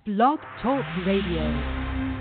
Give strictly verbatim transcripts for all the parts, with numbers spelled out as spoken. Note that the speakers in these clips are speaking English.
Blog Talk Radio.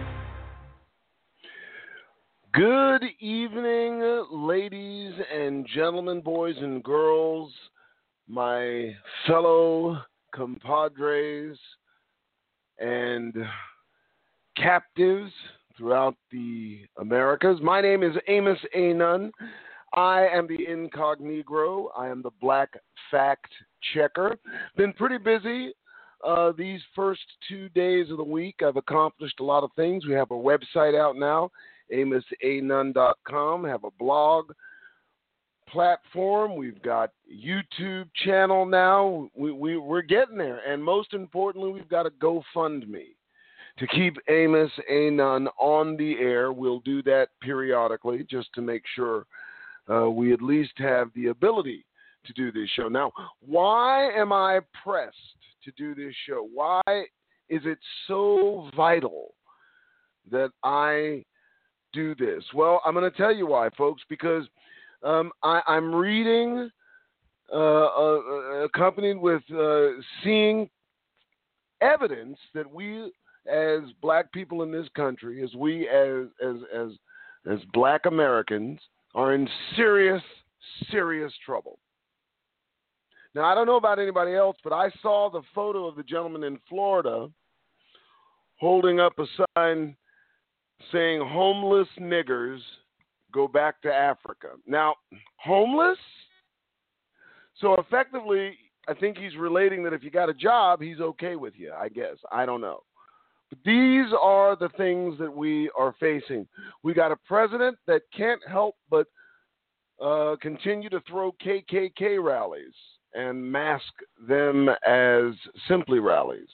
Good evening, ladies and gentlemen, boys and girls, my fellow compadres and captives throughout the Americas. My name is Amos A. Nunn. I am the incognito. I am the Black Fact Checker. Been pretty busy uh, these first two days of the week. I've accomplished a lot of things. We have a website out now, amos a nunn dot com. Have a blog platform. We've got YouTube channel now. We, we, we're getting there. And most importantly, we've got a GoFundMe to keep Amos A. Nunn on the air. We'll do that periodically just to make sure uh, we at least have the ability to do this show. Now, why am I pressed to do this show? Why is it so vital that I do this? Well, I'm going to tell you why, folks, because um, I, I'm reading, uh, uh, accompanied with uh, seeing evidence that we as black people in this country, as we as as as as black Americans, are in serious, serious trouble. Now, I don't know about anybody else, but I saw the photo of the gentleman in Florida holding up a sign saying, "Homeless niggers, go back to Africa." Now, homeless? So effectively, I think he's relating that if you got a job, he's okay with you, I guess. I don't know. But these are the things that we are facing. We got a president that can't help but uh, continue to throw K K K rallies and mask them as simply rallies.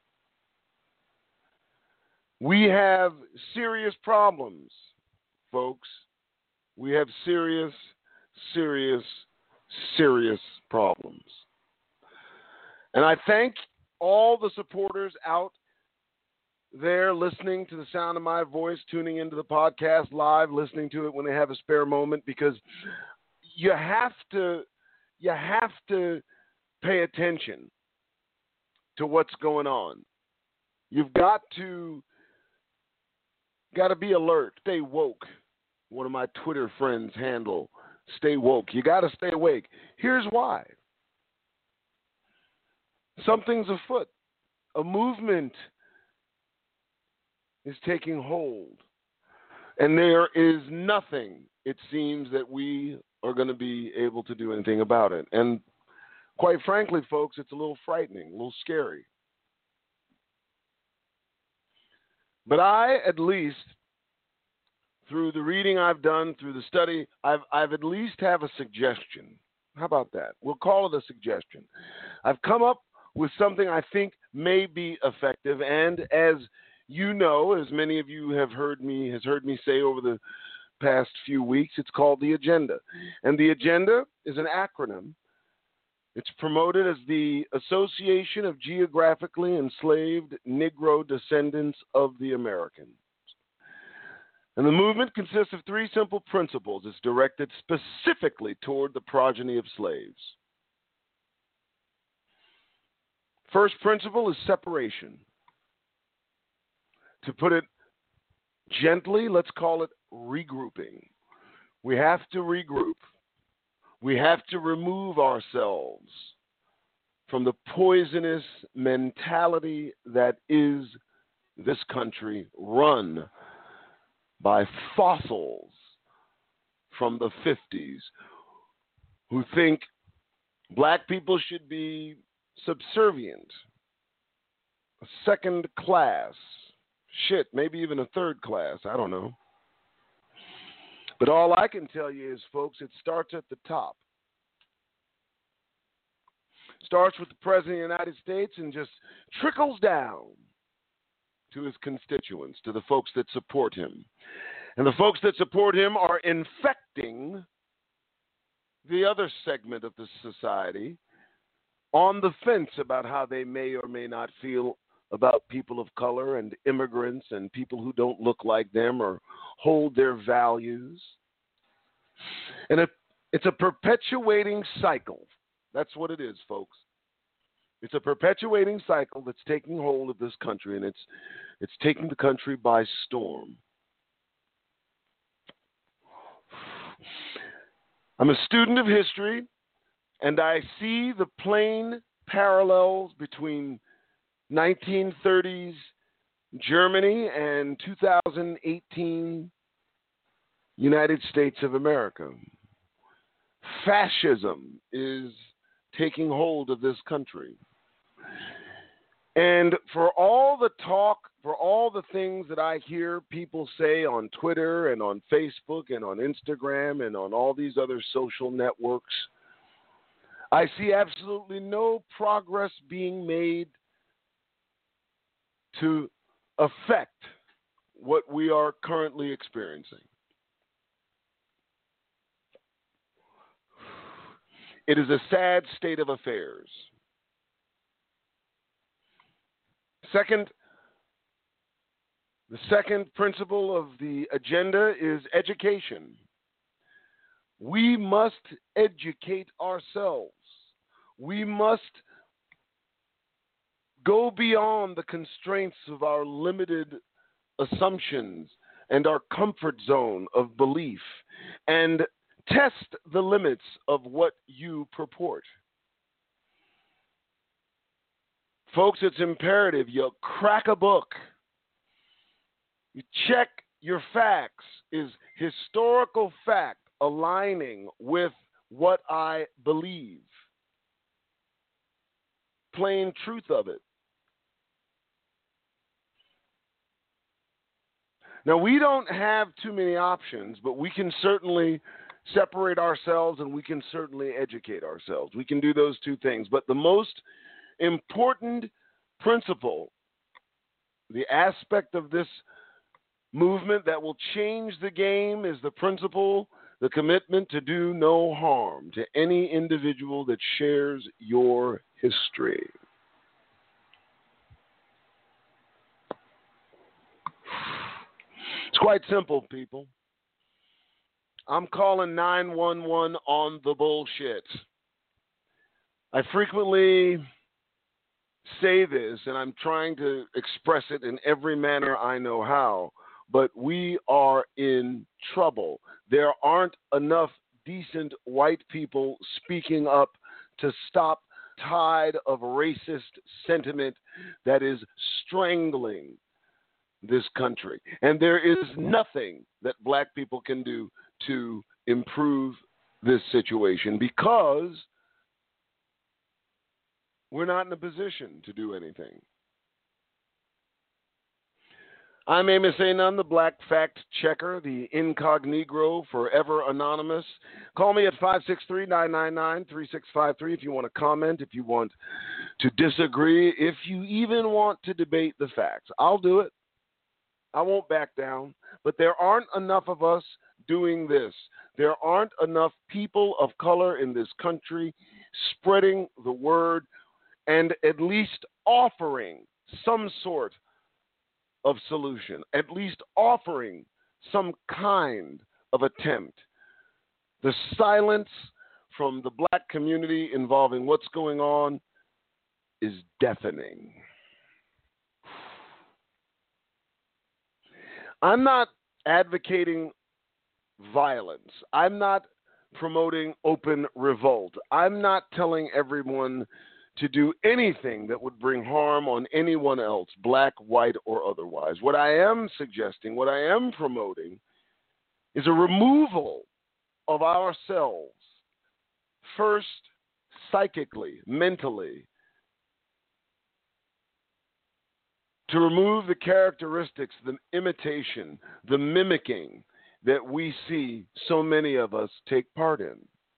We have serious problems, folks. We have serious, serious, serious problems. And I thank all the supporters out there listening to the sound of my voice, tuning into the podcast live, listening to it when they have a spare moment, because you have to you have to pay attention to what's going on. You've got to got to be alert, stay woke. One of my Twitter friends handle, stay woke. You got to stay awake. Here's why. Something's afoot. A movement is taking hold. And there is nothing, it seems, that we are going to be able to do anything about it. And quite frankly, folks, it's a little frightening, a little scary. But I, at least, through the reading I've done, through the study, I've, I've at least have a suggestion. How about that? We'll call it a suggestion. I've come up with something I think may be effective, and as you know, as many of you have heard me has heard me say over the past few weeks, it's called the Agenda. And the Agenda is an acronym. It's promoted as the Association of Geographically Enslaved Negro Descendants of the Americans. And the movement consists of three simple principles. It's directed specifically toward the progeny of slaves. First principle is separation. To put it gently, let's call it regrouping. We have to regroup. We have to remove ourselves from the poisonous mentality that is this country, run by fossils from the fifties who think black people should be subservient, second class, shit, maybe even a third class, I don't know. But all I can tell you is, folks, it starts at the top. Starts with the President of the United States and just trickles down to his constituents, to the folks that support him. And the folks that support him are infecting the other segment of the society on the fence about how they may or may not feel about people of color and immigrants and people who don't look like them or hold their values. And it, it's a perpetuating cycle. That's what it is, folks. It's a perpetuating cycle that's taking hold of this country, and it's it's taking the country by storm. I'm a student of history, and I see the plain parallels between nineteen thirties Germany and two thousand eighteen United States of America. Fascism is taking hold of this country. And for all the talk, for all the things that I hear people say on Twitter and on Facebook and on Instagram and on all these other social networks, I see absolutely no progress being made to affect what we are currently experiencing. It is a sad state of affairs. Second, the second principle of the agenda is education. We must educate ourselves. We must go beyond the constraints of our limited assumptions and our comfort zone of belief and test the limits of what you purport. Folks, it's imperative you crack a book. You check your facts. Is historical fact aligning with what I believe? Plain truth of it. Now, we don't have too many options, but we can certainly separate ourselves and we can certainly educate ourselves. We can do those two things. But the most important principle, the aspect of this movement that will change the game, is the principle, the commitment to do no harm to any individual that shares your history. It's quite simple, people. I'm calling nine one one on the bullshit. I frequently say this, and I'm trying to express it in every manner I know how, but we are in trouble. There aren't enough decent white people speaking up to stop the tide of racist sentiment that is strangling this country. And there is nothing that black people can do to improve this situation because we're not in a position to do anything. I'm Amos A. Nunn, the Black Fact Checker, the incognito, forever anonymous. Call me at five six three, nine nine nine, three six five three if you want to comment, if you want to disagree, if you even want to debate the facts. I'll do it. I won't back down. But there aren't enough of us doing this. There aren't enough people of color in this country spreading the word and at least offering some sort of solution, at least offering some kind of attempt. The silence from the black community involving what's going on is deafening. I'm not advocating violence. I'm not promoting open revolt. I'm not telling everyone to do anything that would bring harm on anyone else, black, white, or otherwise. What I am suggesting, what I am promoting, is a removal of ourselves, first psychically, mentally, to remove the characteristics, the imitation, the mimicking that we see so many of us take part in.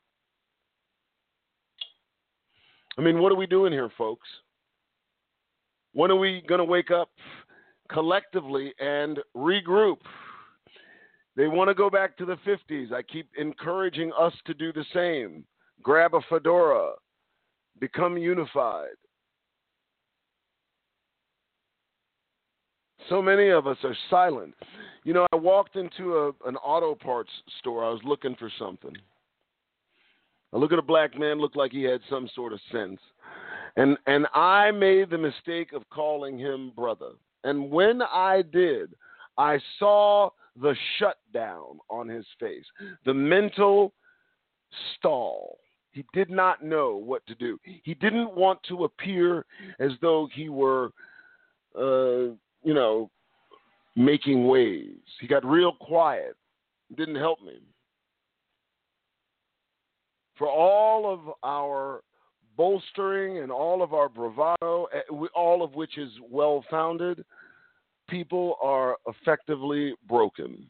I mean, what are we doing here, folks? When are we going to wake up collectively and regroup? They want to go back to the fifties. I keep encouraging us to do the same. Grab a fedora. Become unified. So many of us are silent. You know, I walked into a, an auto parts store. I was looking for something. I look at a black man, looked like he had some sort of sense. And and I made the mistake of calling him brother. And when I did, I saw the shutdown on his face, the mental stall. He did not know what to do. He didn't want to appear as though he were, uh, you know, making waves. He got real quiet. It didn't help me. For all of our bolstering and all of our bravado, all of which is well-founded, people are effectively broken.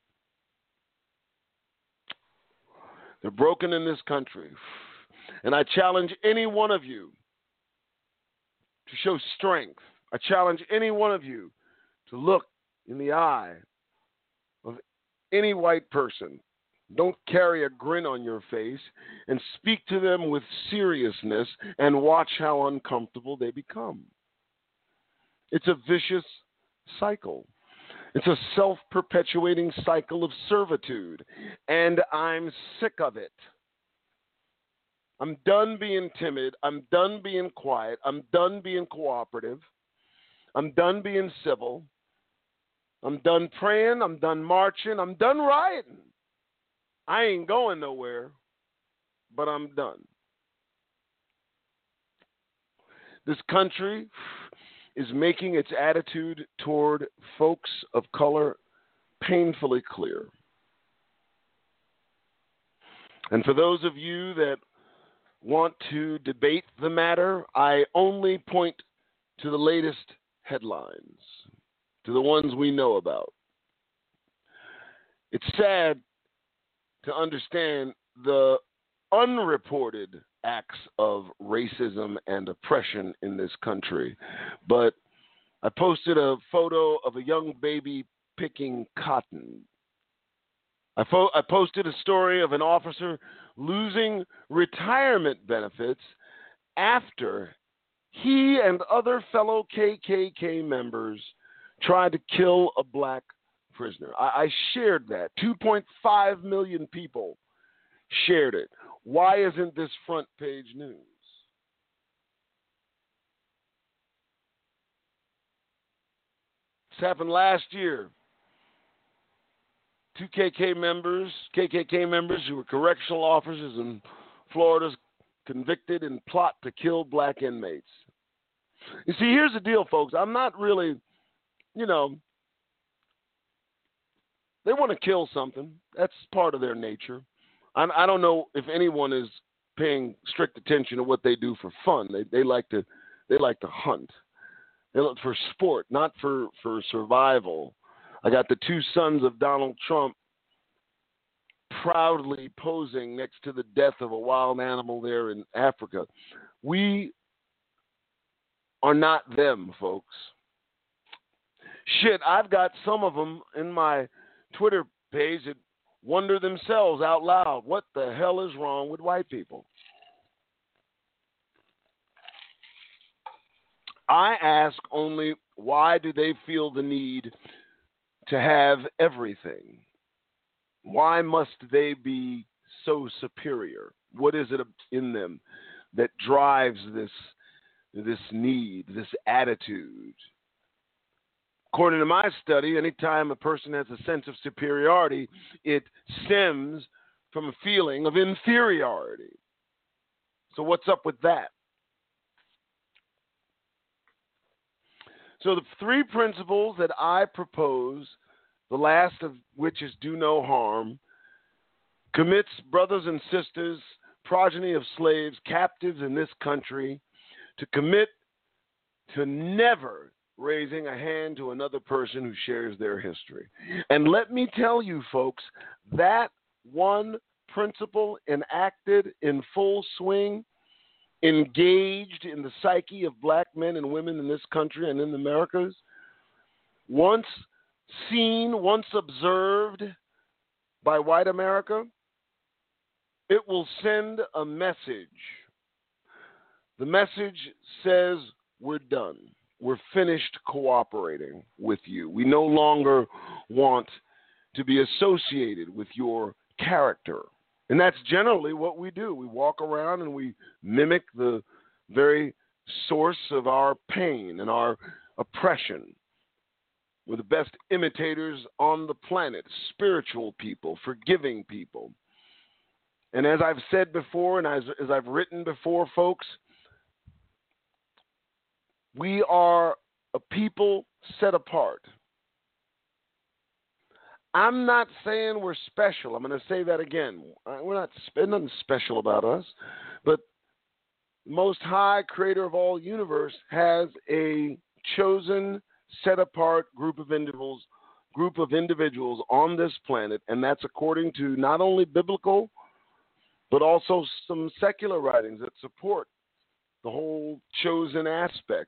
They're broken in this country. And I challenge any one of you to show strength. I challenge any one of you to look in the eye of any white person. Don't carry a grin on your face, and speak to them with seriousness and watch how uncomfortable they become. It's a vicious cycle. It's a self-perpetuating cycle of servitude, and I'm sick of it. I'm done being timid. I'm done being quiet. I'm done being cooperative. I'm done being civil. I'm done praying. I'm done marching. I'm done rioting. I ain't going nowhere, but I'm done. This country is making its attitude toward folks of color painfully clear. And for those of you that want to debate the matter, I only point to the latest headlines, to the ones we know about. It's sad to understand the unreported acts of racism and oppression in this country. But I posted a photo of a young baby picking cotton. I, fo- I posted a story of an officer losing retirement benefits after he and other fellow K K K members tried to kill a black prisoner. I, I shared that. two point five million people shared it. Why isn't this front page news? This happened last year. Two K K members, K K K members who were correctional officers in Florida, convicted in plot to kill black inmates. You see, here's the deal, folks. I'm not really, you know, they want to kill something. That's part of their nature. I'm, I don't know if anyone is paying strict attention to what they do for fun. They they like to they like to hunt. They look for sport, not for, for survival. I got the two sons of Donald Trump proudly posing next to the death of a wild animal there in Africa. We are not them, folks. Shit, I've got some of them in my Twitter page that wonder themselves out loud, what the hell is wrong with white people? I ask only, why do they feel the need to have everything? Why must they be so superior? What is it in them that drives this, this need, this attitude? According to my study, anytime a person has a sense of superiority, it stems from a feeling of inferiority. So what's up with that? So the three principles that I propose, the last of which is do no harm, commits brothers and sisters, progeny of slaves, captives in this country, to commit to never raising a hand to another person who shares their history. And let me tell you, folks, that one principle enacted in full swing, engaged in the psyche of black men and women in this country and in the Americas, once seen, once observed by white America, it will send a message. The message says, we're done. We're finished cooperating with you. We no longer want to be associated with your character. And that's generally what we do. We walk around and we mimic the very source of our pain and our oppression. We're the best imitators on the planet, spiritual people, forgiving people. And as I've said before, and as, as I've written before, folks, we are a people set apart. I'm not saying we're special. I'm going to say that again. We're not, there's nothing special about us, but the Most High, creator of all universe, has a chosen, set apart group of individuals, group of individuals on this planet, and that's according to not only biblical, but also some secular writings that support the whole chosen aspect.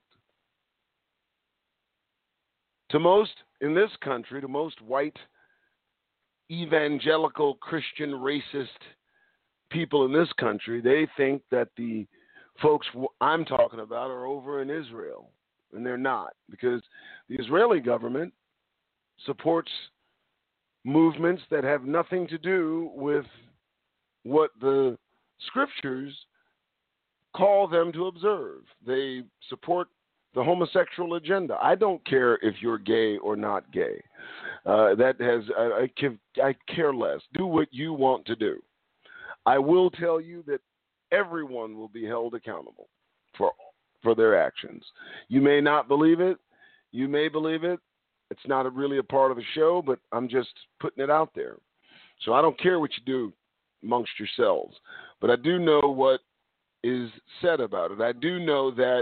To most in this country, to most white evangelical Christian racist people in this country, they think that the folks I'm talking about are over in Israel, and they're not, because the Israeli government supports movements that have nothing to do with what the scriptures call them to observe. They support the homosexual agenda. I don't care if you're gay or not gay. Uh, that has I, I, can, I care less. Do what you want to do. I will tell you that everyone will be held accountable for for their actions. You may not believe it. You may believe it. It's not a, really a part of the show, but I'm just putting it out there. So I don't care what you do amongst yourselves, but I do know what is said about it. I do know that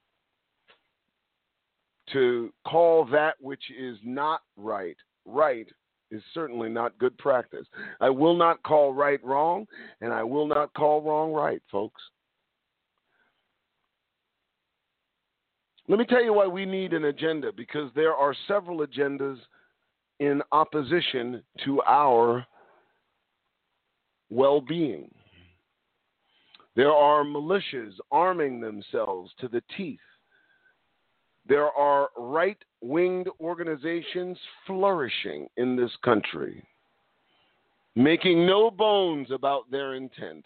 to call that which is not right, right is certainly not good practice. I will not call right wrong, and I will not call wrong right, folks. Let me tell you why we need an agenda, because there are several agendas in opposition to our well-being. There are militias arming themselves to the teeth. There are right-winged organizations flourishing in this country, making no bones about their intent.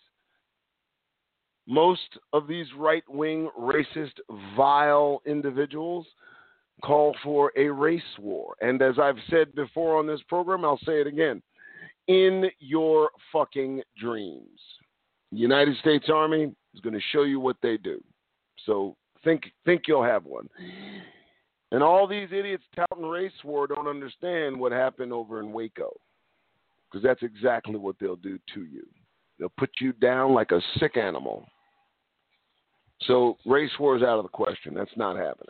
Most of these right-wing, racist, vile individuals call for a race war. And as I've said before on this program, I'll say it again. In your fucking dreams. The United States Army is going to show you what they do. So think think you'll have one. And all these idiots touting race war don't understand what happened over in Waco, because that's exactly what they'll do to you. They'll put you down like a sick animal. So race war is out of the question. That's not happening.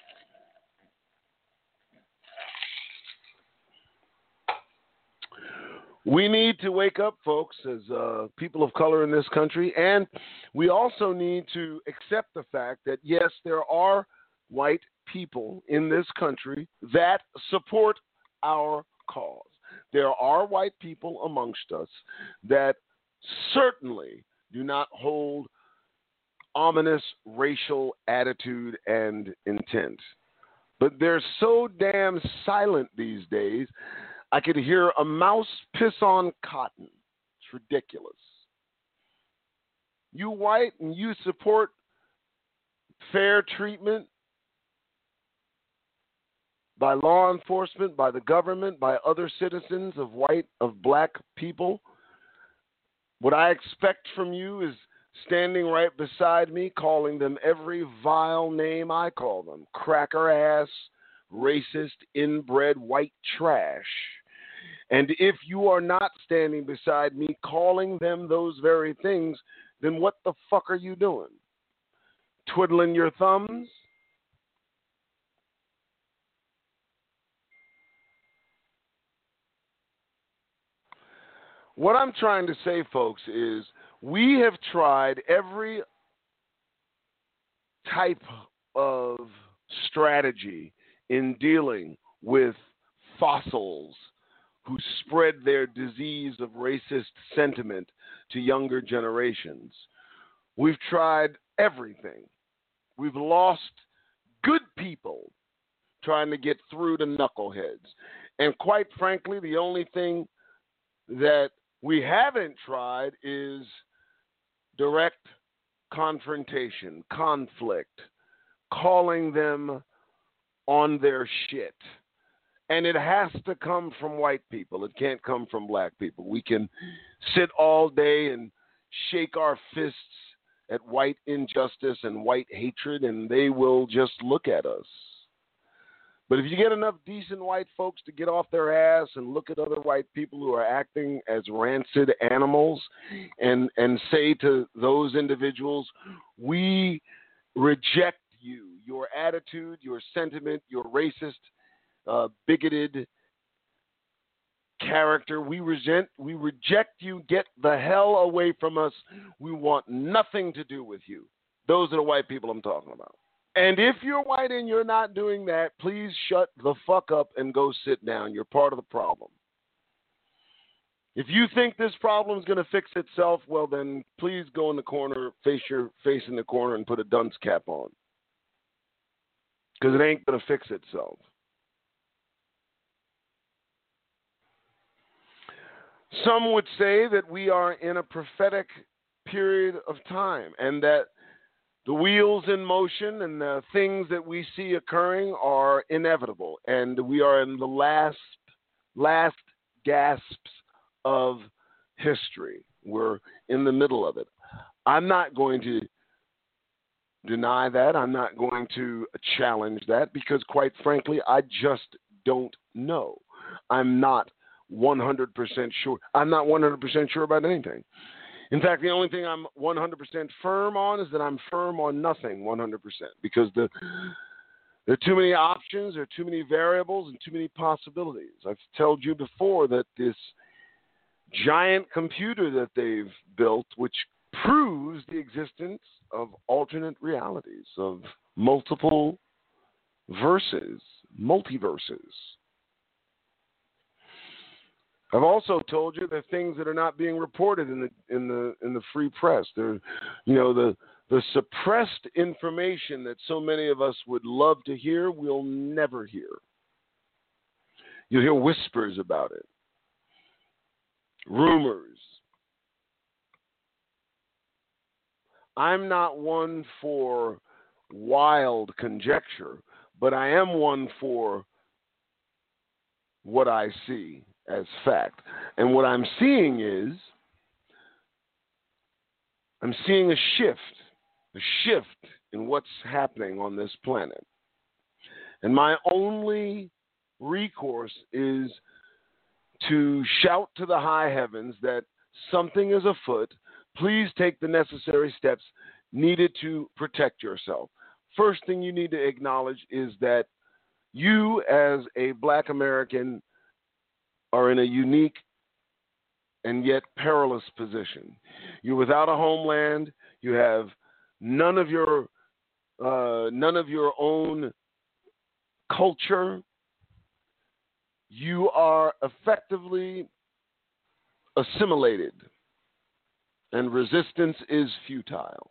We need to wake up, folks, as uh, people of color in this country, and we also need to accept the fact that, yes, there are white people in this country that support our cause. There are white people amongst us that certainly do not hold ominous racial attitude and intent. But they're so damn silent these days, I could hear a mouse piss on cotton. It's ridiculous. You white and you support fair treatment by law enforcement, by the government, by other citizens of white, of black people. What I expect from you is standing right beside me, calling them every vile name I call them. Cracker ass, racist, inbred, white trash. And if you are not standing beside me calling them those very things, then what the fuck are you doing? Twiddling your thumbs? What I'm trying to say, folks, is we have tried every type of strategy in dealing with fossils who spread their disease of racist sentiment to younger generations. We've tried everything. We've lost good people trying to get through to knuckleheads. And quite frankly, the only thing that we haven't tried is direct confrontation, conflict, calling them on their shit. And it has to come from white people. It can't come from black people. We can sit all day and shake our fists at white injustice and white hatred, and they will just look at us. But if you get enough decent white folks to get off their ass and look at other white people who are acting as rancid animals and, and say to those individuals, we reject you, your attitude, your sentiment, your racist, uh, bigoted character. We resent, we reject you. Get the hell away from us. We want nothing to do with you. Those are the white people I'm talking about. And if you're white and you're not doing that, please shut the fuck up and go sit down. You're part of the problem. If you think this problem is going to fix itself, well, then please go in the corner, face your face in the corner, and put a dunce cap on. Because it ain't going to fix itself. Some would say that we are in a prophetic period of time and that the wheels in motion and the things that we see occurring are inevitable, and we are in the last last gasps of history. We're in the middle of it. I'm not going to deny that. I'm not going to challenge that because, quite frankly, I just don't know. I'm not one hundred percent sure. I'm not one hundred percent sure about anything. In fact, the only thing I'm one hundred percent firm on is that I'm firm on nothing one hundred percent because the, there are too many options, there are too many variables, and too many possibilities. I've told you before that this giant computer that they've built, which proves the existence of alternate realities, of multiple verses, multiverses. I've also told you there are things that are not being reported in the in the in the free press. There, you know, the the suppressed information that so many of us would love to hear, we'll never hear. You'll hear whispers about it, rumors. I'm not one for wild conjecture, but I am one for what I see as fact. And what I'm seeing is, I'm seeing a shift, a shift in what's happening on this planet. And my only recourse is to shout to the high heavens that something is afoot. Please take the necessary steps needed to protect yourself. First thing you need to acknowledge is that you, as a black American, are in a unique and yet perilous position. You're without a homeland. You have none of your uh, none of your own culture. You are effectively assimilated, and resistance is futile.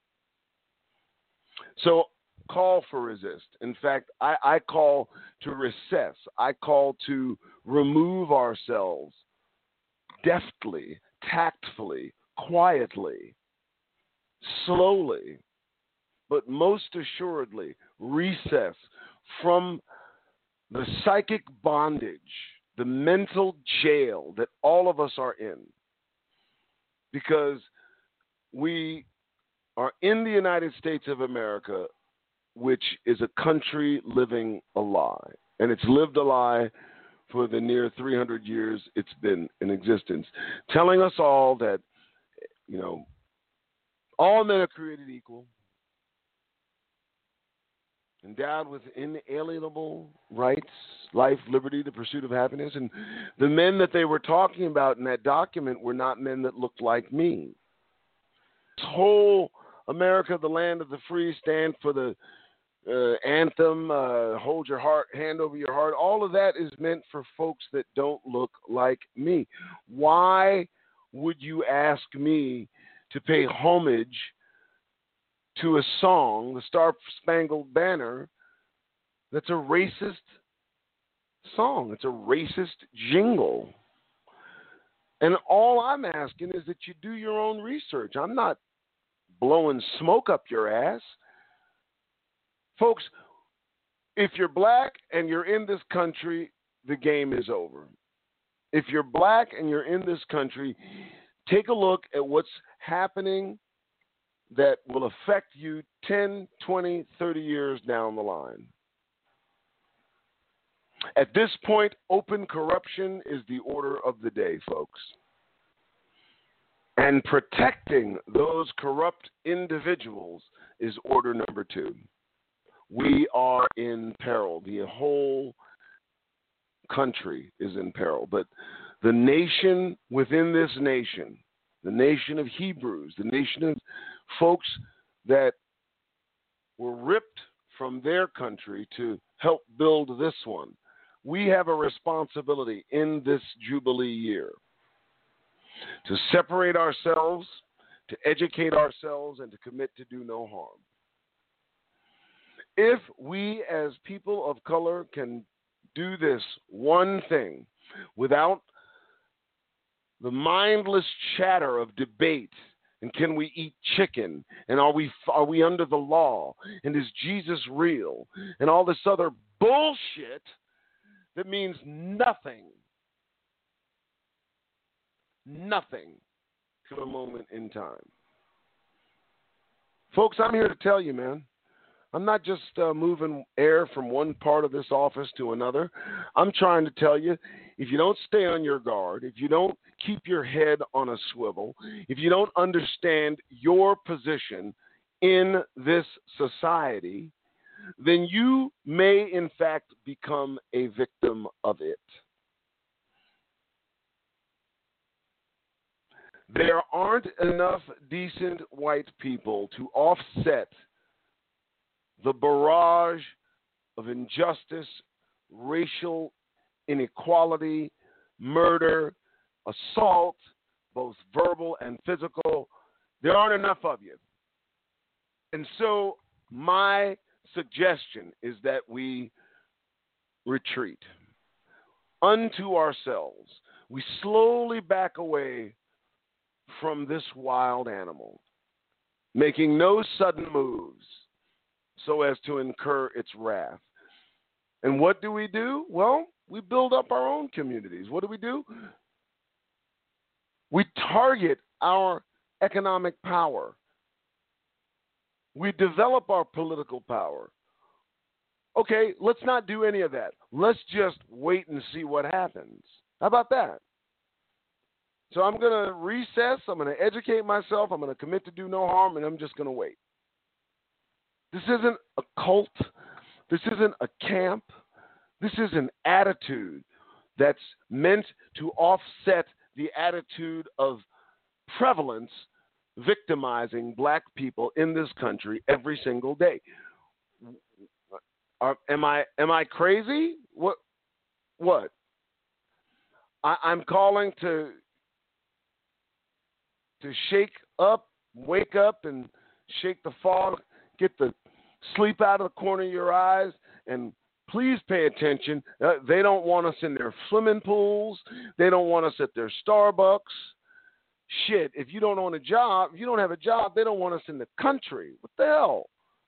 So call for resist. In fact, I, I call to recess. I call to remove ourselves deftly, tactfully, quietly, slowly, but most assuredly recess from the psychic bondage, the mental jail that all of us are in. Because we are in the United States of America, which is a country living a lie. And it's lived a lie for the near three hundred years it's been in existence, telling us all that, you know, all men are created equal, endowed with inalienable rights, life, liberty, the pursuit of happiness. And the men that they were talking about in that document were not men that looked like me. This whole America, the land of the free, stand for the uh, anthem, uh, hold your heart, hand over your heart. All of that is meant for folks that don't look like me. Why would you ask me to pay homage to a song, the Star Spangled Banner, that's a racist song? It's a racist jingle. And all I'm asking is that you do your own research. I'm not blowing smoke up your ass. Folks, if you're black and you're in this country, the game is over. If you're black and you're in this country, take a look at what's happening that will affect you ten, twenty, thirty years down the line. At this point, open corruption is the order of the day, folks. And protecting those corrupt individuals is order number two. We are in peril. The whole country is in peril. But the nation within this nation, the nation of Hebrews, the nation of folks that were ripped from their country to help build this one, we have a responsibility in this Jubilee year to separate ourselves, to educate ourselves, and to commit to do no harm. If we as people of color can do this one thing without the mindless chatter of debate, and can we eat chicken, and are we are we under the law, and is Jesus real, and all this other bullshit that means nothing, nothing to a moment in time. Folks, I'm here to tell you, man, I'm not just uh, moving air from one part of this office to another. I'm trying to tell you, if you don't stay on your guard, if you don't keep your head on a swivel, if you don't understand your position in this society, then you may, in fact, become a victim of it. There aren't enough decent white people to offset the barrage of injustice, racial inequality, murder, assault, both verbal and physical. There aren't enough of you. And so my suggestion is that we retreat unto ourselves. We slowly back away from this wild animal, making no sudden moves so as to incur its wrath. And what do we do? Well, we build up our own communities. What do we do? We target our economic power. We develop our political power. Okay, let's not do any of that. Let's just wait and see what happens. How about that? So I'm going to recess. I'm going to educate myself. I'm going to commit to do no harm, and I'm just going to wait. This isn't a cult. This isn't a camp. This is an attitude that's meant to offset the attitude of prevalence victimizing black people in this country every single day. Are, am I am I crazy? What? What? I, I'm calling to to shake up, wake up, and shake the fog, get the sleep out of the corner of your eyes, and please pay attention. Uh, they don't want us in their swimming pools. They don't want us at their Starbucks. Shit, if you don't own a job, if you don't have a job, they don't want us in the country. What the hell?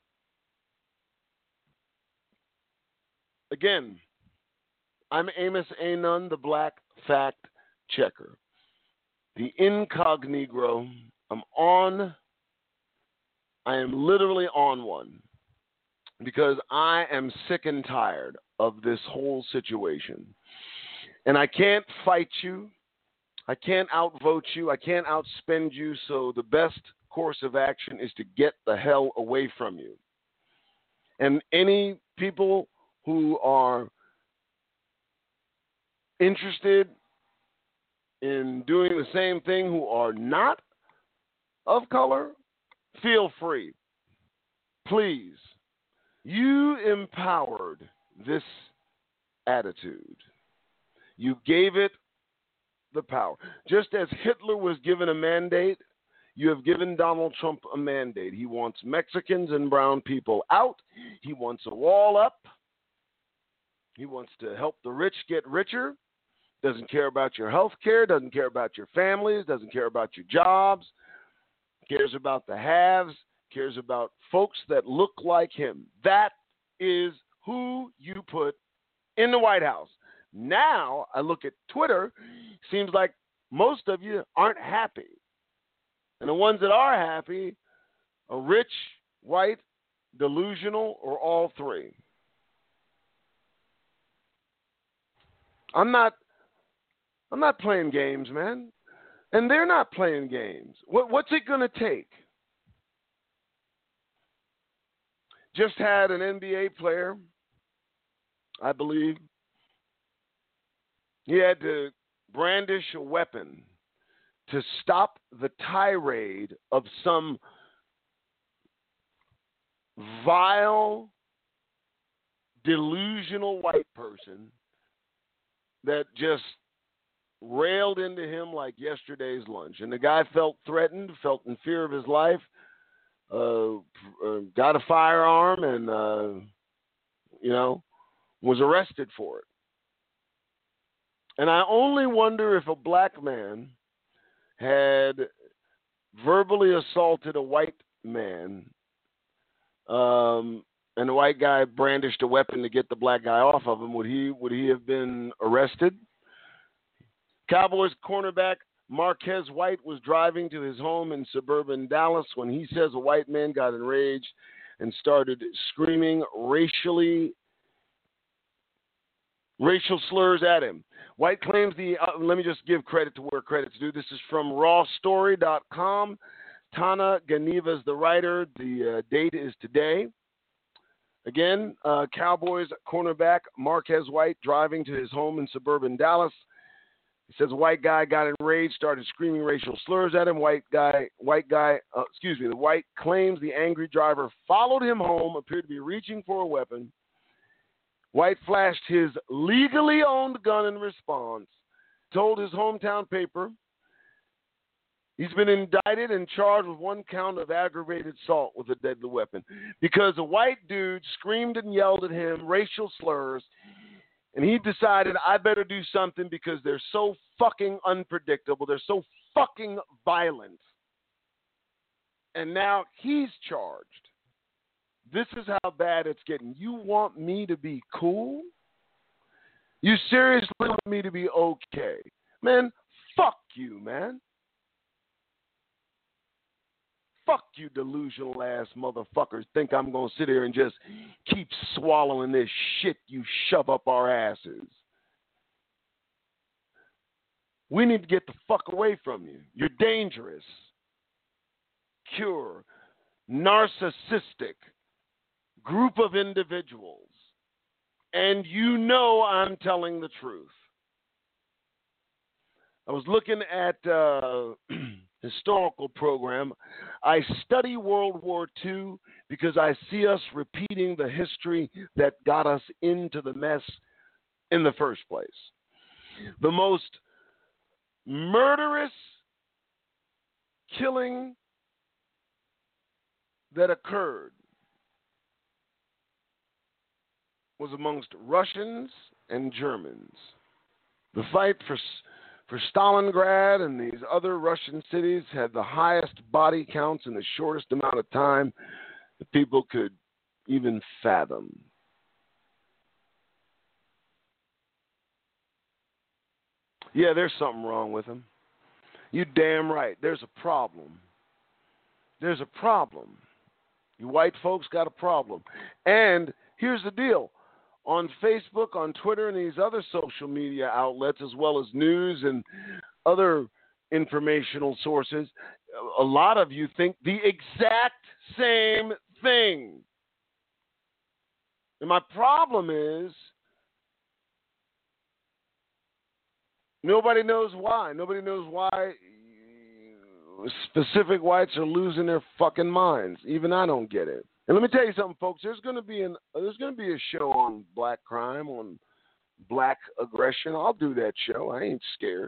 Again, I'm Amos A. Nunn, the Black Fact Checker. The incognito. I'm on, I am literally on one. Because I am sick and tired of this whole situation. And I can't fight you. I can't outvote you. I can't outspend you. So the best course of action is to get the hell away from you. And any people who are interested in doing the same thing who are not of color, feel free. Please. You empowered this attitude. You gave it the power. Just as Hitler was given a mandate, you have given Donald Trump a mandate. He wants Mexicans and brown people out. He wants a wall up. He wants to help the rich get richer. Doesn't care about your health care. Doesn't care about your families. Doesn't care about your jobs. cares about the haves, cares about folks that look like him. That is who you put in the White House. Now, I look at Twitter, seems like most of you aren't happy. And the ones that are happy are rich, white, delusional, or all three. I'm not I'm not playing games, man. And they're not playing games. What, what's it going to take? Just had an N B A player, I believe. He had to brandish a weapon to stop the tirade of some vile, delusional white person that just railed into him like yesterday's lunch. And the guy felt threatened, felt in fear of his life, uh, uh, got a firearm, and, uh, you know, was arrested for it. And I only wonder if a black man had verbally assaulted a white man, um, and the white guy brandished a weapon to get the black guy off of him, would he would he have been arrested? Cowboys cornerback Marquez White was driving to his home in suburban Dallas when he says a white man got enraged and started screaming racially racial slurs at him. White claims the, uh, let me just give credit to where credit's due. This is from raw story dot com. Tana Ganiva is the writer. The uh, date is today. Again, uh, Cowboys cornerback Marquez White driving to his home in suburban Dallas. He says a white guy got enraged, started screaming racial slurs at him. White guy, white guy, uh, excuse me, the white claims the angry driver followed him home, appeared to be reaching for a weapon. White flashed his legally owned gun in response, told his hometown paper he's been indicted and charged with one count of aggravated assault with a deadly weapon because a white dude screamed and yelled at him racial slurs, and he decided I better do something because they're so fucking unpredictable. They're so fucking violent. And now he's charged. This is how bad it's getting. You want me to be cool? You seriously want me to be okay? Man, fuck you, man. Fuck you, delusional ass motherfuckers. Think I'm going to sit here and just keep swallowing this shit you shove up our asses. We need to get the fuck away from you. You're dangerous. Cure. Narcissistic. Group of individuals. And you know I'm telling the truth. I was looking at uh, historical program. I study World War Two because I see us repeating the history that got us into the mess in the first place. The most murderous killing that occurred was amongst Russians and Germans. The fight for for Stalingrad and these other Russian cities had the highest body counts in the shortest amount of time that people could even fathom. Yeah, there's something wrong with them. You damn right. There's a problem. There's a problem. You white folks got a problem. And here's the deal. On Facebook, on Twitter, and these other social media outlets, as well as news and other informational sources, a lot of you think the exact same thing. And my problem is nobody knows why. Nobody knows why specific whites are losing their fucking minds. Even I don't get it. And let me tell you something, folks. There's going to be an there's going to be a show on black crime, on black aggression. I'll do that show. I ain't scared.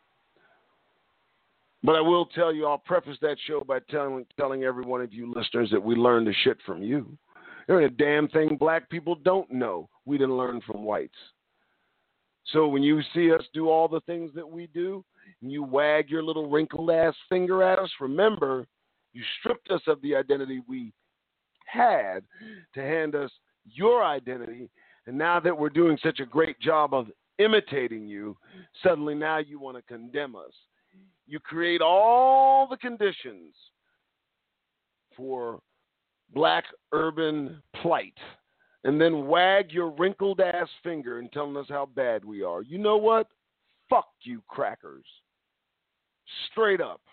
But I will tell you, I'll preface that show by telling telling every one of you listeners that we learned the shit from you. There ain't a damn thing black people don't know we didn't learn from whites. So when you see us do all the things that we do, and you wag your little wrinkled ass finger at us, remember, You stripped us of the identity we had to hand us your identity. And now that we're doing such a great job of imitating you, suddenly now you want to condemn us. You create all the conditions for black urban plight and then wag your wrinkled ass finger and telling us how bad we are. You know what? Fuck you, crackers. Straight up.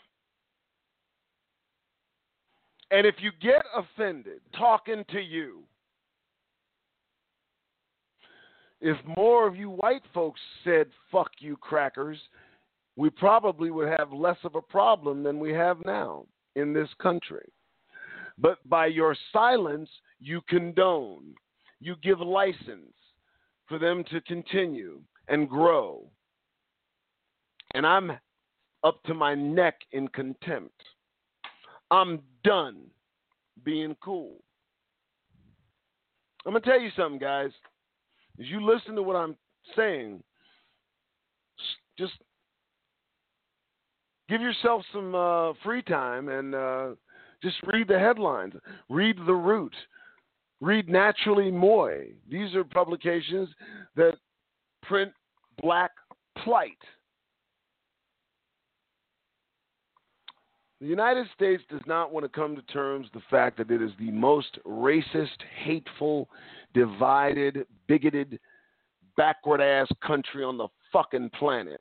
And if you get offended talking to you, if more of you white folks said, fuck you, crackers, we probably would have less of a problem than we have now in this country. But by your silence, you condone, you give license for them to continue and grow. And I'm up to my neck in contempt. I'm done being cool. I'm going to tell you something, guys. As you listen to what I'm saying, just give yourself some uh, free time and uh, just read the headlines. Read The Root. Read Naturally Moy. These are publications that print black plight. The United States does not want to come to terms with the fact that it is the most racist, hateful, divided, bigoted, backward-ass country on the fucking planet.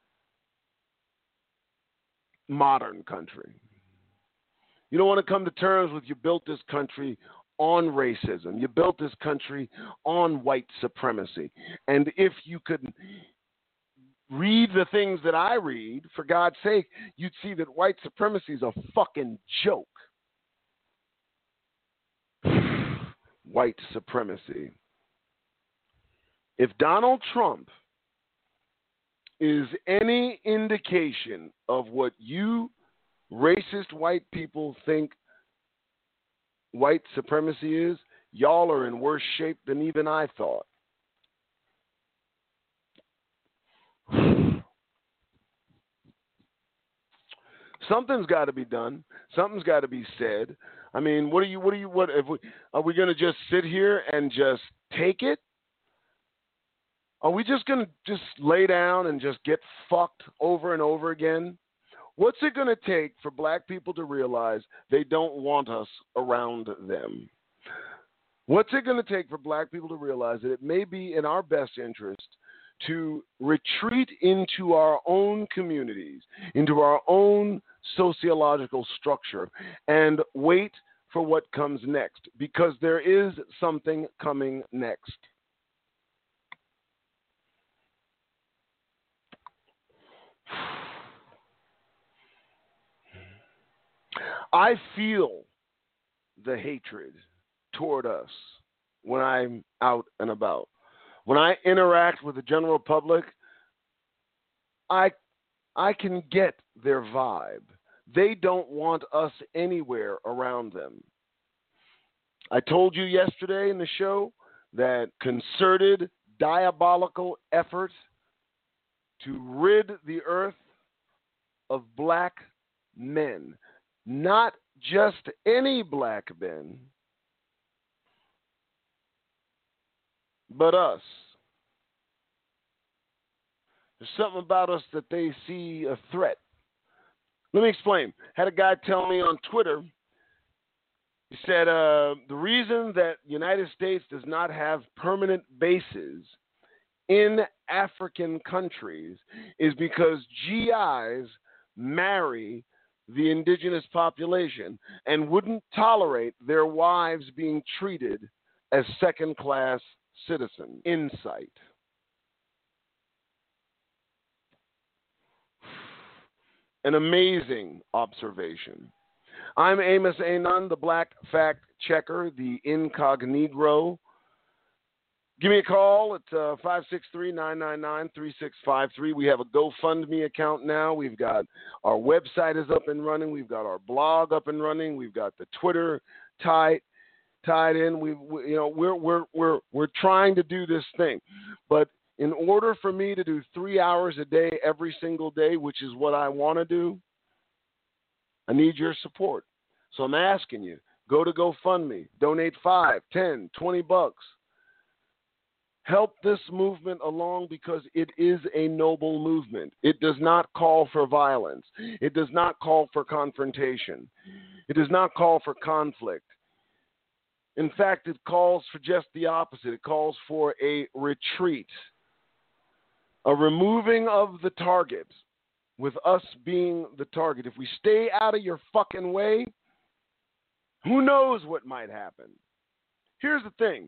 Modern country. You don't want to come to terms with you built this country on racism. You built this country on white supremacy. And if you could read the things that I read, for God's sake, you'd see that white supremacy is a fucking joke. White supremacy. If Donald Trump is any indication of what you racist white people think white supremacy is, y'all are in worse shape than even I thought. Something's got to be done. Something's got to be said. I mean, what are you? What are you? What if we, are we going to just sit here and just take it? Are we just going to just lay down and just get fucked over and over again? What's it going to take for black people to realize they don't want us around them? What's it going to take for black people to realize that it may be in our best interest to retreat into our own communities, into our own sociological structure, and wait for what comes next, because there is something coming next. I feel the hatred toward us when I'm out and about. When I interact with the general public, I I can get their vibe. They don't want us anywhere around them. I told you yesterday in the show that concerted, diabolical effort to rid the earth of black men, not just any black men, but us. There's something about us that they see a threat. Let me explain. Had a guy tell me on Twitter, he said uh, the reason that the United States does not have permanent bases in African countries is because G Is marry the indigenous population and wouldn't tolerate their wives being treated as second-class citizens. Insight. An amazing observation. I'm Amos Anon, the Black Fact Checker, the incognito. Give me a call at uh, five six three, nine nine nine, three six five three. We have a GoFundMe account now. We've got our website is up and running. We've got our blog up and running. We've got the Twitter tied tied in. We, we you know we're we're we're we're trying to do this thing, but in order for me to do three hours a day, every single day, which is what I want to do, I need your support. So I'm asking you, go to GoFundMe, donate five, ten, twenty bucks. Help this movement along because it is a noble movement. It does not call for violence. It does not call for confrontation. It does not call for conflict. In fact, it calls for just the opposite. It calls for a retreat, a removing of the target, with us being the target. If we stay out of your fucking way, who knows what might happen? Here's the thing.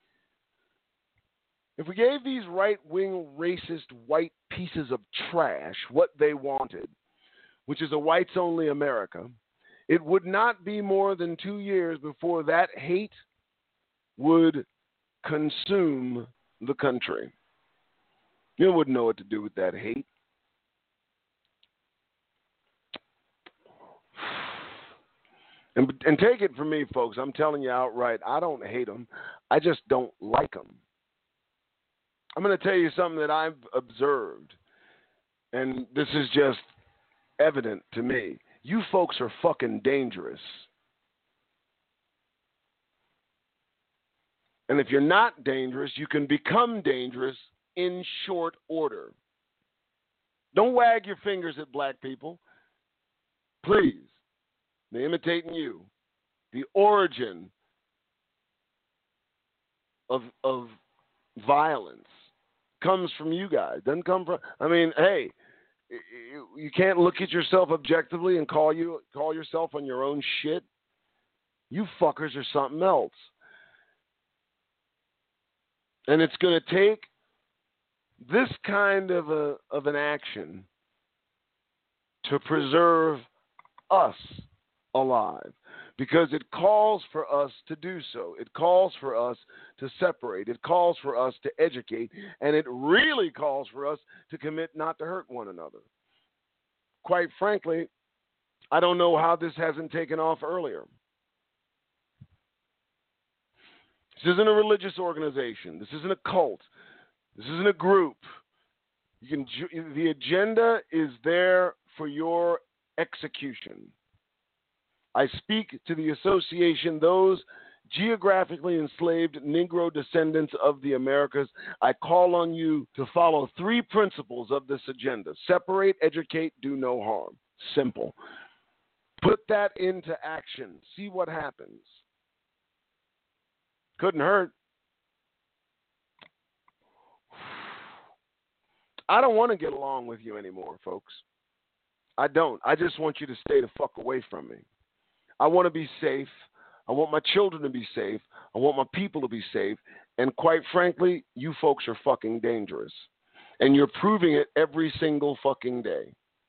If we gave these right-wing, racist, white pieces of trash what they wanted, which is a whites-only America, it would not be more than two years before that hate would consume the country. You wouldn't know what to do with that hate. And, and take it from me, folks, I'm telling you outright, I don't hate them. I just don't like them. I'm going to tell you something that I've observed, and this is just evident to me. You folks are fucking dangerous. And if you're not dangerous, you can become dangerous in short order. Don't wag your fingers at black people. Please. They're imitating you. The origin of of violence comes from you guys. Doesn't come from. I mean, hey, you, you can't look at yourself objectively and call you call yourself on your own shit. You fuckers are something else. And it's going to take this kind of a of an action to preserve us alive, because it calls for us to do so. It calls for us to separate. It calls for us to educate, and it really calls for us to commit not to hurt one another. Quite frankly, I don't know how this hasn't taken off earlier. This isn't a religious organization. This isn't a cult. This isn't a group. You can, the agenda is there for your execution. I speak to the association, those geographically enslaved Negro descendants of the Americas. I call on you to follow three principles of this agenda. Separate, educate, do no harm. Simple. Put that into action. See what happens. Couldn't hurt. I don't want to get along with you anymore, folks. I don't. I just want you to stay the fuck away from me. I want to be safe. I want my children to be safe. I want my people to be safe. And quite frankly, you folks are fucking dangerous. And you're proving it every single fucking day.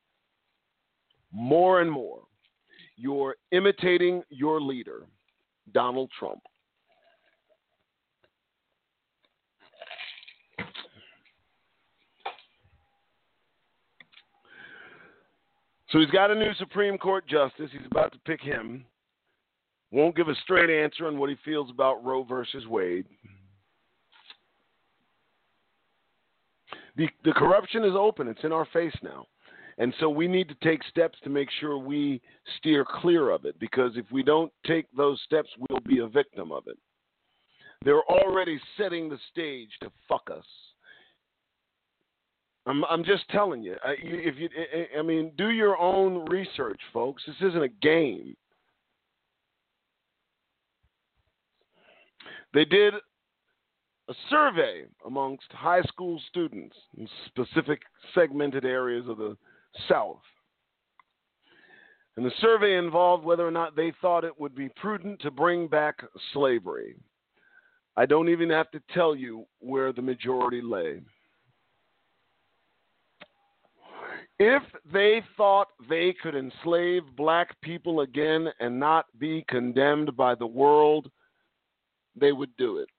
More and more. You're imitating your leader, Donald Trump. So he's got a new Supreme Court justice. He's about to pick him. Won't give a straight answer on what he feels about Roe versus Wade. The, the corruption is open. It's in our face now. And so we need to take steps to make sure we steer clear of it, because if we don't take those steps, we'll be a victim of it. They're already setting the stage to fuck us. I'm I'm just telling you. I, if you, I mean, do your own research, folks. This isn't a game. They did a survey amongst high school students in specific segmented areas of the South. And the survey involved whether or not they thought it would be prudent to bring back slavery. I don't even have to tell you where the majority lay. If they thought they could enslave black people again and not be condemned by the world, they would do it.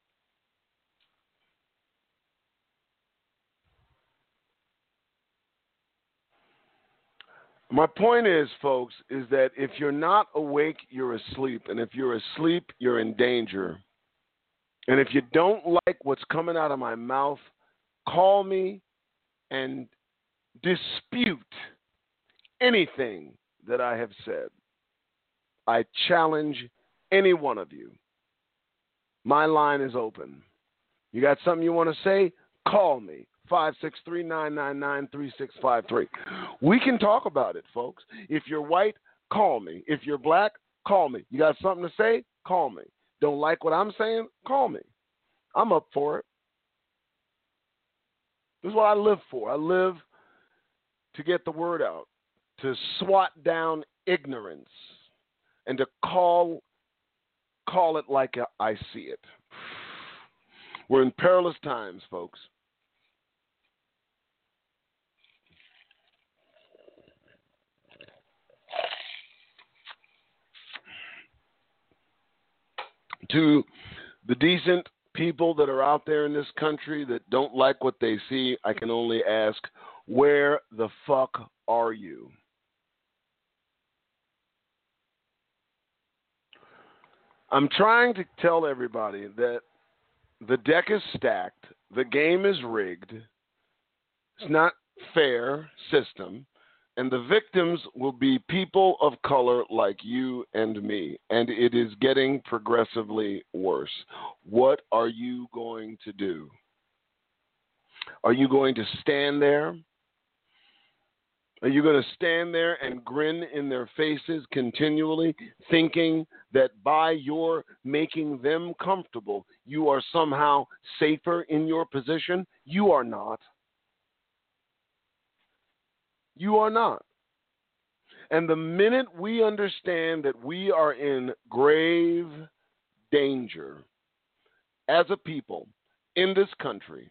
My point is, folks, is that if you're not awake, you're asleep. And if you're asleep, you're in danger. And if you don't like what's coming out of my mouth, call me and dispute anything that I have said. I challenge any one of you. My line is open. You got something you want to say? Call me. five six three, nine nine nine, three six five three. We can talk about it, folks. If you're white, call me. If you're black, call me. You got something to say? Call me. Don't like what I'm saying? Call me. I'm up for it. This is what I live for. I live to get the word out, to swat down ignorance, and to call call it like I see it. We're in perilous times, folks. To the decent people that are out there in this country that don't like what they see, I can only ask, where the fuck are you? I'm trying to tell everybody that the deck is stacked, the game is rigged, it's not fair system, and the victims will be people of color like you and me, and it is getting progressively worse. What are you going to do? Are you going to stand there? Are you going to stand there and grin in their faces continually, thinking that by your making them comfortable, you are somehow safer in your position? You are not. You are not. And the minute we understand that we are in grave danger as a people in this country,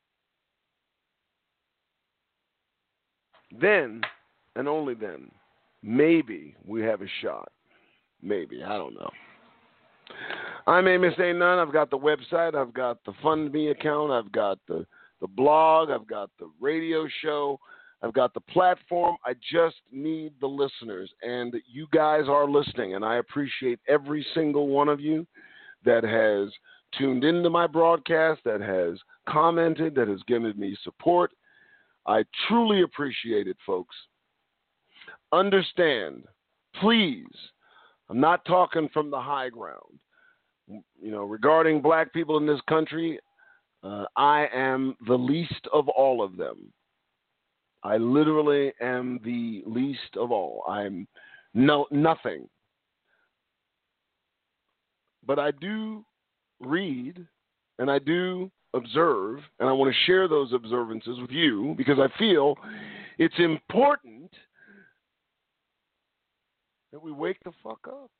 then, and only then, maybe we have a shot. Maybe. I don't know. I'm Amos A. Nunn. I've got the website. I've got the FundMe account. I've got the, the blog. I've got the radio show. I've got the platform. I just need the listeners. And you guys are listening. And I appreciate every single one of you that has tuned into my broadcast, that has commented, that has given me support. I truly appreciate it, folks. Understand, please, I'm not talking from the high ground. You know, regarding black people in this country, uh, I am the least of all of them. I literally am the least of all. I'm no nothing. But I do read, and I do observe, and I want to share those observances with you because I feel it's important that we wake the fuck up.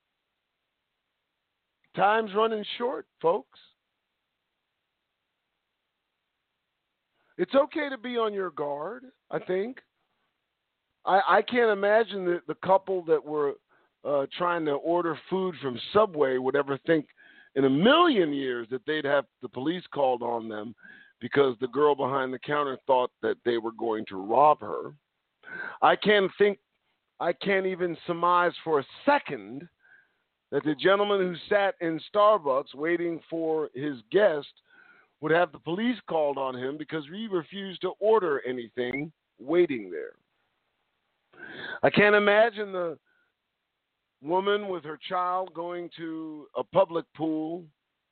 Time's running short, folks. It's okay to be on your guard, I think. I, I can't imagine that the couple that were uh, trying to order food from Subway would ever think in a million years that they'd have the police called on them because the girl behind the counter thought that they were going to rob her. I can't think, I can't even surmise for a second that the gentleman who sat in Starbucks waiting for his guest would have the police called on him because he refused to order anything waiting there. I can't imagine the woman with her child going to a public pool,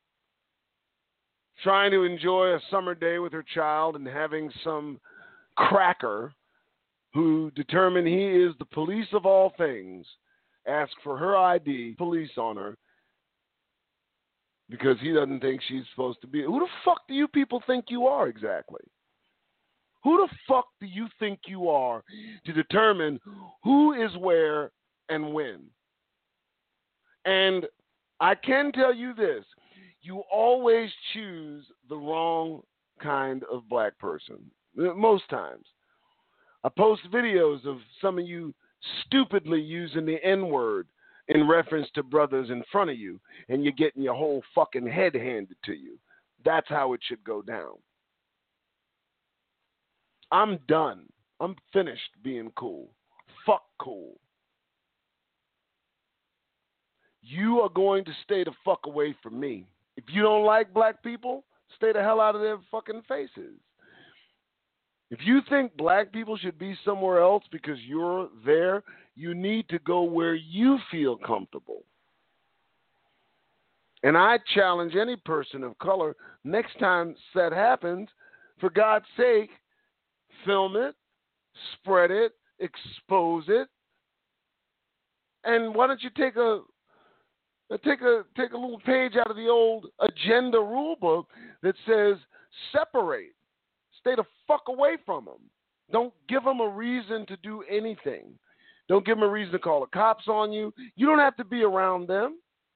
trying to enjoy a summer day with her child and having some cracker who determined he is the police of all things ask for her I D, police on her, because he doesn't think she's supposed to be. Who the fuck do you people think you are exactly? Who the fuck do you think you are to determine who is where and when? And I can tell you this, you always choose the wrong kind of black person, most times. I post videos of some of you stupidly using the N-word in reference to brothers in front of you, and you're getting your whole fucking head handed to you. That's how it should go down. I'm done. I'm finished being cool. Fuck cool. You are going to stay the fuck away from me. If you don't like black people, stay the hell out of their fucking faces. If you think black people should be somewhere else because you're there, you need to go where you feel comfortable. And I challenge any person of color, next time that happens, for God's sake, film it, spread it, expose it, and why don't you take a take a take a little page out of the old agenda rule book that says separate, stay the fuck away from them. Don't give them a reason to do anything. Don't give them a reason to call the cops on you. You don't have to be around them.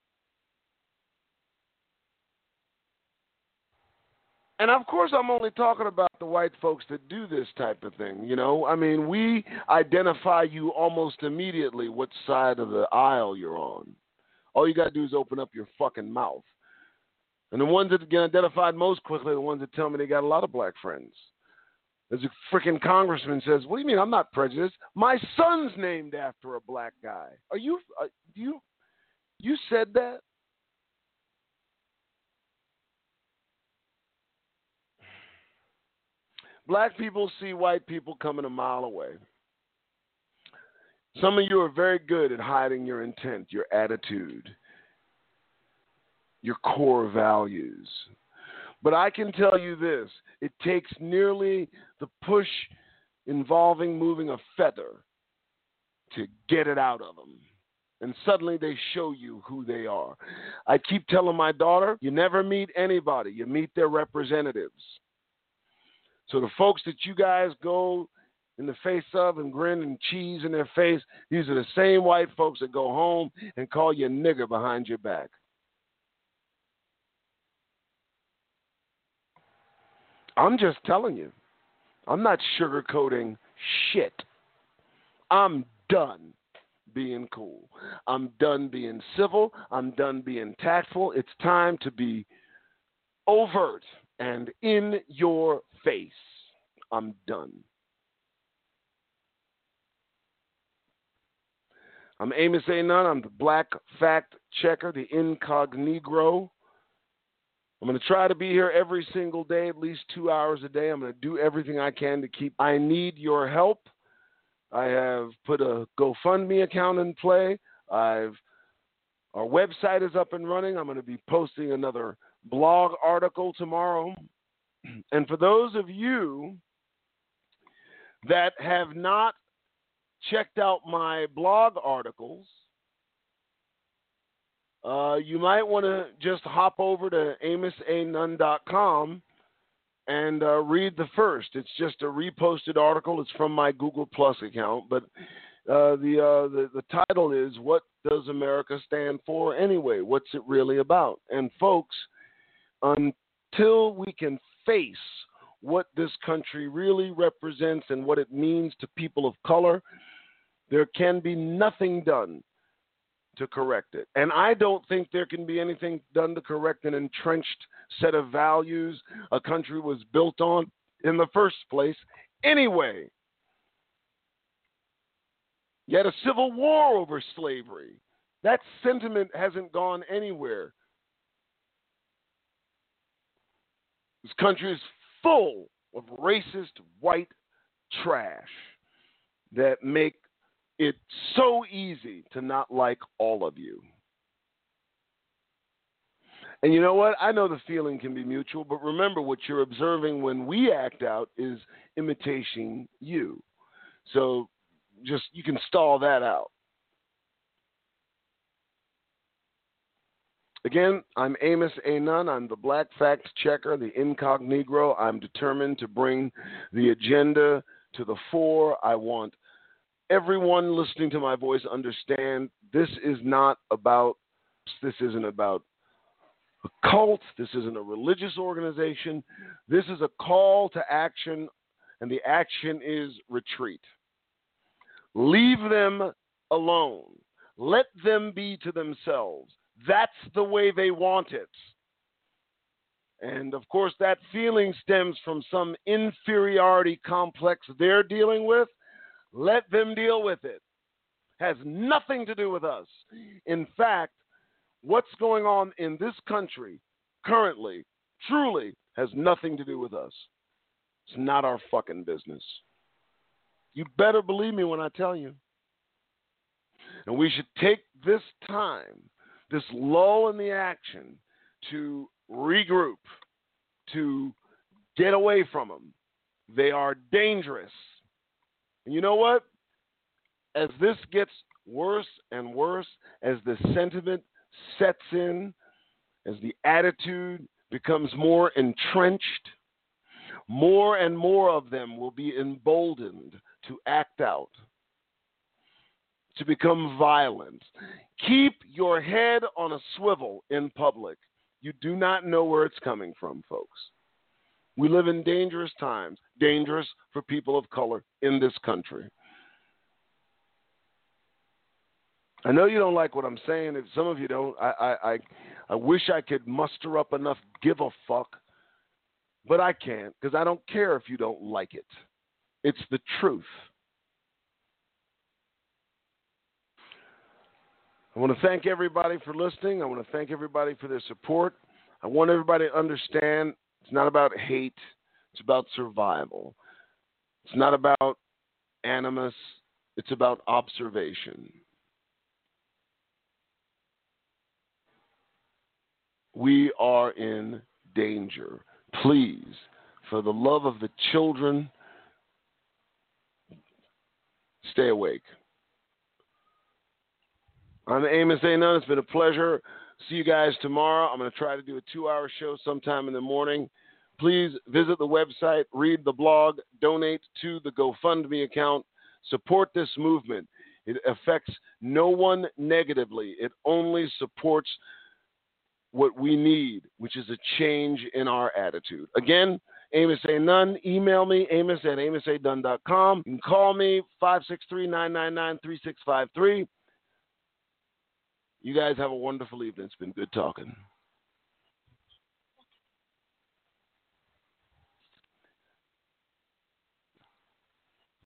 And of course, I'm only talking about the white folks that do this type of thing. You know, I mean, we identify you almost immediately what side of the aisle you're on. All you got to do is open up your fucking mouth. And the ones that get identified most quickly are the ones that tell me they got a lot of black friends. As a freaking congressman says, what do you mean I'm not prejudiced? My son's named after a black guy. Are you, uh, you, you said that? Black people see white people coming a mile away. Some of you are very good at hiding your intent, your attitude, your core values. But I can tell you this, it takes nearly the push involving moving a feather to get it out of them. And suddenly they show you who they are. I keep telling my daughter, you never meet anybody, you meet their representatives. So the folks that you guys go in the face of and grin and cheese in their face, these are the same white folks that go home and call you a nigger behind your back. I'm just telling you. I'm not sugarcoating shit. I'm done being cool. I'm done being civil. I'm done being tactful. It's time to be overt and in your face. I'm done. I'm Amos A. Nunn. I'm the Black Fact Checker, the Incognegro. I'm going to try to be here every single day, at least two hours a day. I'm going to do everything I can to keep. I need your help. I have put a GoFundMe account in play. I've our website is up and running. I'm going to be posting another blog article tomorrow. And for those of you that have not checked out my blog articles, uh, you might want to just hop over to amos a nunn dot com and uh, read the first. It's just a reposted article. It's from my Google Plus account, but uh, the, uh, the the title is "What Does America Stand For Anyway? What's it really about?" And folks, until we can face what this country really represents and what it means to people of color, there can be nothing done to correct it. And I don't think there can be anything done to correct an entrenched set of values a country was built on in the first place anyway. You had a civil war over slavery. That sentiment hasn't gone anywhere. This country is full of racist white trash that make it so easy to not like all of you. And you know what? I know the feeling can be mutual, but remember what you're observing when we act out is imitation you. So just, you can stall that out. Again, I'm Amos A. Nunn. I'm the Black Fact Checker, the Incognegro. I'm determined to bring the agenda to the fore. I want everyone listening to my voice understand this is not about, this isn't about a cult. This isn't a religious organization. This is a call to action, and the action is retreat. Leave them alone. Let them be to themselves. That's the way they want it. And, of course, that feeling stems from some inferiority complex they're dealing with. Let them deal with it. Has nothing to do with us. In fact, what's going on in this country currently truly has nothing to do with us. It's not our fucking business. You better believe me when I tell you. And we should take this time, this lull in the action, to regroup, to get away from them. They are dangerous. And you know what? As this gets worse and worse, as the sentiment sets in, as the attitude becomes more entrenched, more and more of them will be emboldened to act out, to become violent. Keep your head on a swivel in public. You do not know where it's coming from, folks. We live in dangerous times, dangerous for people of color in this country. I know you don't like what I'm saying. If some of you don't, I, I, I, I wish I could muster up enough give a fuck, but I can't, because I don't care if you don't like it. It's the truth. I want to thank everybody for listening. I want to thank everybody for their support. I want everybody to understand it's not about hate. It's about survival. It's not about animus. It's about observation. We are in danger. Please, for the love of the children, stay awake. I'm Amos A. Nunn. It's been a pleasure. See you guys tomorrow. I'm going to try to do a two-hour show sometime in the morning. Please visit the website, read the blog, donate to the GoFundMe account. Support this movement. It affects no one negatively. It only supports what we need, which is a change in our attitude. Again, Amos A. Nunn. Email me, amos at amos a dunn dot com. You can call me, five six three, nine nine nine, three six five three. You guys have a wonderful evening. It's been good talking.